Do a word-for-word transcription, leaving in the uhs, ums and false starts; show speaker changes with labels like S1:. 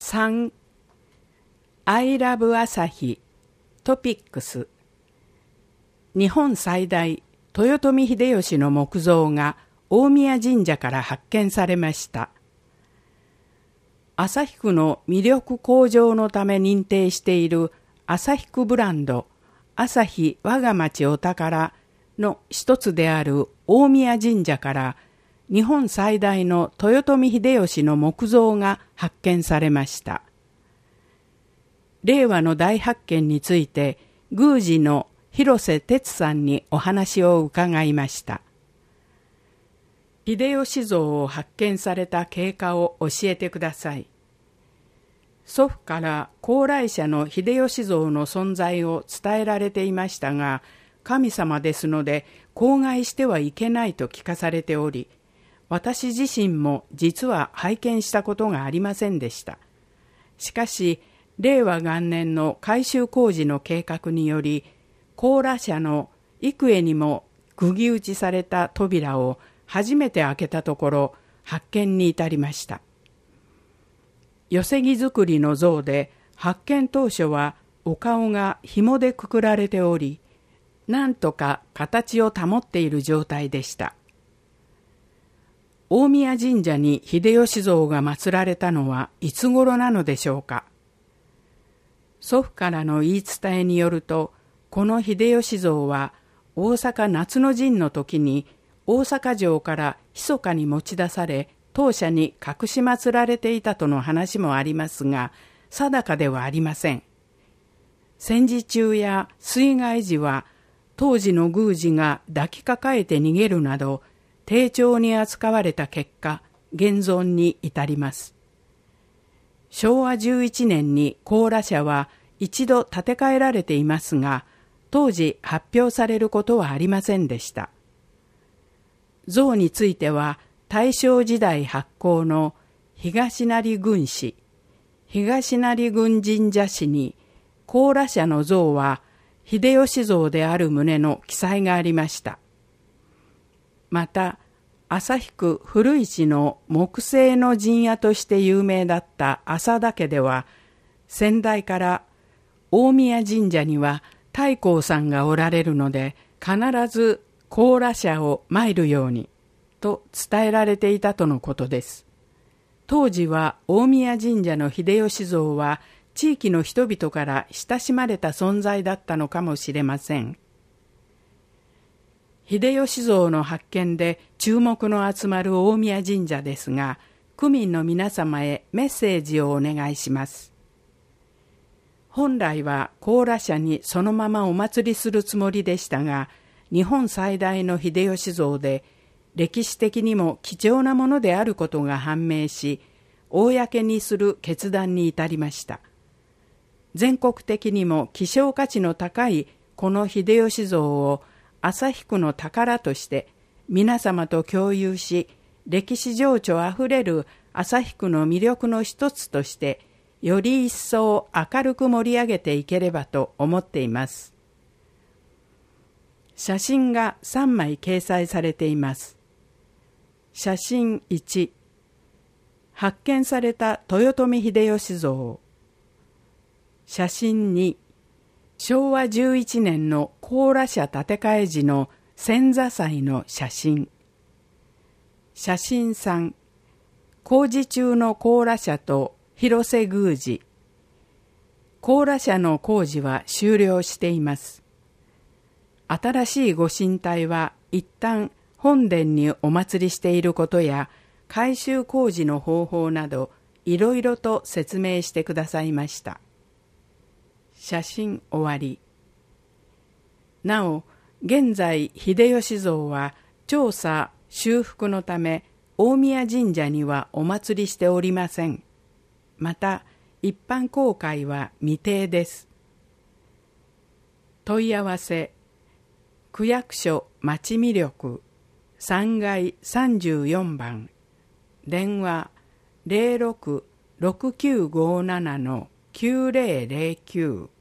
S1: さん. I love 朝日トピックス。日本最大豊臣秀吉の木像が大宮神社から発見されました。旭区の魅力向上のため認定している旭区ブランド朝日我が町お宝の一つである大宮神社から日本最大の豊臣秀吉の木像が発見されました。令和の大発見について宮司の広瀬哲さんにお話を伺いました。秀吉像を発見された経過を教えてください。祖父から高麗者の秀吉像の存在を伝えられていましたが、神様ですので口外してはいけないと聞かされており、私自身も実は拝見したことがありませんでした。しかし、令和元年の改修工事の計画により、高麗社の幾重にも釘打ちされた扉を初めて開けたところ、発見に至りました。寄木造りの像で、発見当初はお顔が紐でくくられており、なんとか形を保っている状態でした。大宮神社に秀吉像が祀られたのはいつ頃なのでしょうか。祖父からの言い伝えによると、この秀吉像は大阪夏の陣の時に大阪城から密かに持ち出され、当社に隠し祀られていたとの話もありますが、定かではありません。戦時中や水害時は、当時の宮司が抱きかかえて逃げるなど、丁重に扱われた結果、現存に至ります。しょうわじゅういちねんに高麗社は一度建て替えられていますが、当時発表されることはありませんでした。像については、大正時代発行の東成郡史、東成郡神社史に、高麗社の像は秀吉像である旨の記載がありました。また、旭区古市の木製の陣屋として有名だった浅田家では、先代から大宮神社には太閤さんがおられるので、必ず高麗社を参るようにと伝えられていたとのことです。当時は大宮神社の秀吉像は地域の人々から親しまれた存在だったのかもしれません。秀吉像の発見で注目の集まる大宮神社ですが、区民の皆様へメッセージをお願いします。本来は高麗社にそのままお祭りするつもりでしたが、日本最大の秀吉像で歴史的にも貴重なものであることが判明し、公にする決断に至りました。全国的にも希少価値の高いこの秀吉像を旭区の宝として皆様と共有し、歴史情緒あふれる旭区の魅力の一つとしてより一層明るく盛り上げていければと思っています。写真がさんまい掲載されています。写真いち、発見された豊臣秀吉像。写真に、しょうわじゅういちねんの高麗社建て替え時の遷座祭の写真。写真さん、工事中の高麗社と広瀬宮司。高麗社の工事は終了しています。新しいご神体は一旦本殿にお祭りしていることや改修工事の方法などいろいろと説明してくださいました。写真終わり。なお、現在秀吉像は調査修復のため大宮神社にはお祭りしておりません。また一般公開は未定です。問い合わせ、区役所町魅力さんがいさんじゅうよんばん、電話 ゼロろく ろくきゅうごなな きゅうゼロゼロきゅう